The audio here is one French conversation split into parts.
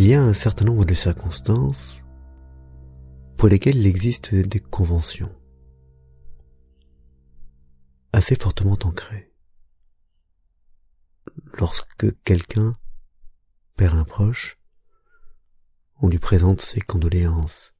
Il y a un certain nombre de circonstances pour lesquelles il existe des conventions assez fortement ancrées. Lorsque quelqu'un perd un proche, on lui présente ses condoléances.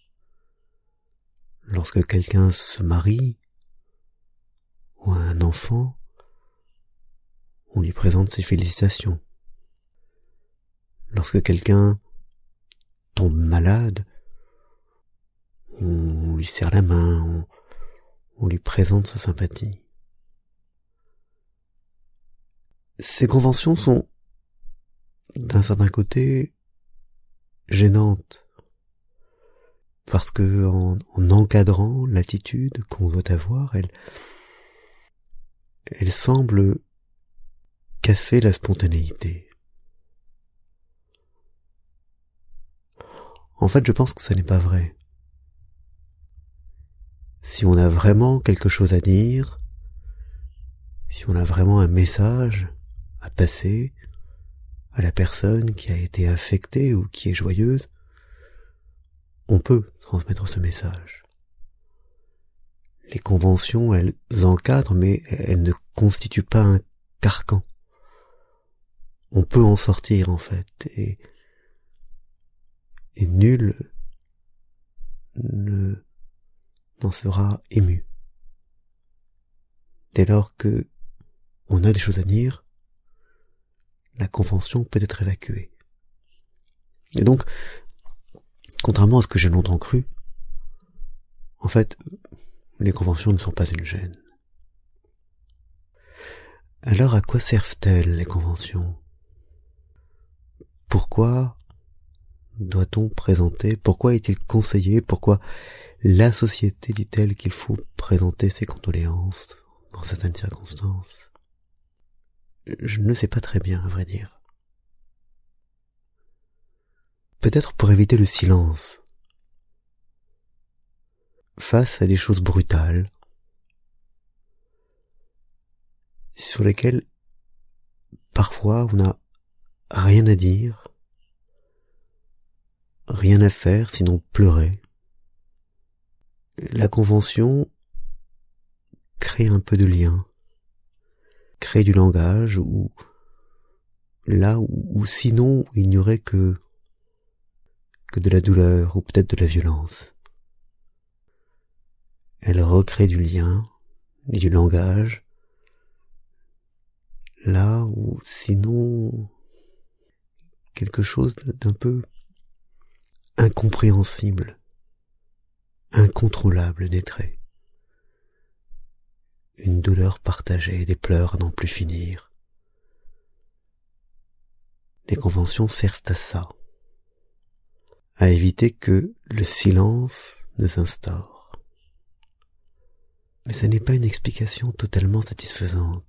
Lorsque quelqu'un se marie ou a un enfant, on lui présente ses félicitations. Lorsque quelqu'un tombe malade, on lui serre la main, on lui présente sa sympathie. Ces conventions sont, d'un certain côté, gênantes, parce que en encadrant l'attitude qu'on doit avoir, elle semble casser la spontanéité. En fait, je pense que ce n'est pas vrai. Si on a vraiment quelque chose à dire, si on a vraiment un message à passer à la personne qui a été affectée ou qui est joyeuse, on peut transmettre ce message. Les conventions, elles encadrent, mais elles ne constituent pas un carcan. On peut en sortir, en fait, et nul n'en sera ému. Dès lors que on a des choses à dire, la convention peut être évacuée. Et donc, contrairement à ce que j'ai longtemps cru, en fait, les conventions ne sont pas une gêne. Alors à quoi servent-elles, les conventions? Pourquoi doit-on présenter? Pourquoi est-il conseillé? Pourquoi la société dit-elle qu'il faut présenter ses condoléances dans certaines circonstances? Je ne le sais pas très bien, à vrai dire. Peut-être pour éviter le silence face à des choses brutales sur lesquelles parfois on n'a rien à dire, rien à faire sinon pleurer. La convention crée un peu de lien, crée du langage où sinon il n'y aurait que de la douleur ou peut-être de la violence. Elle recrée du lien et du langage là où sinon quelque chose d'un peu incompréhensible, incontrôlable naîtrait. Une douleur partagée, des pleurs à n'en plus finir. Les conventions servent à ça, à éviter que le silence ne s'instaure. Mais ce n'est pas une explication totalement satisfaisante.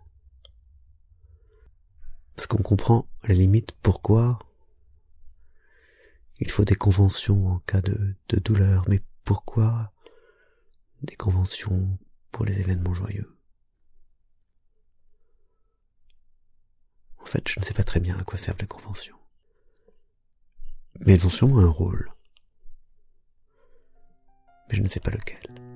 Parce qu'on comprend à la limite pourquoi il faut des conventions en cas de douleur, mais pourquoi des conventions pour les événements joyeux? En fait, je ne sais pas très bien à quoi servent les conventions. Mais elles ont sûrement un rôle. Mais je ne sais pas lequel.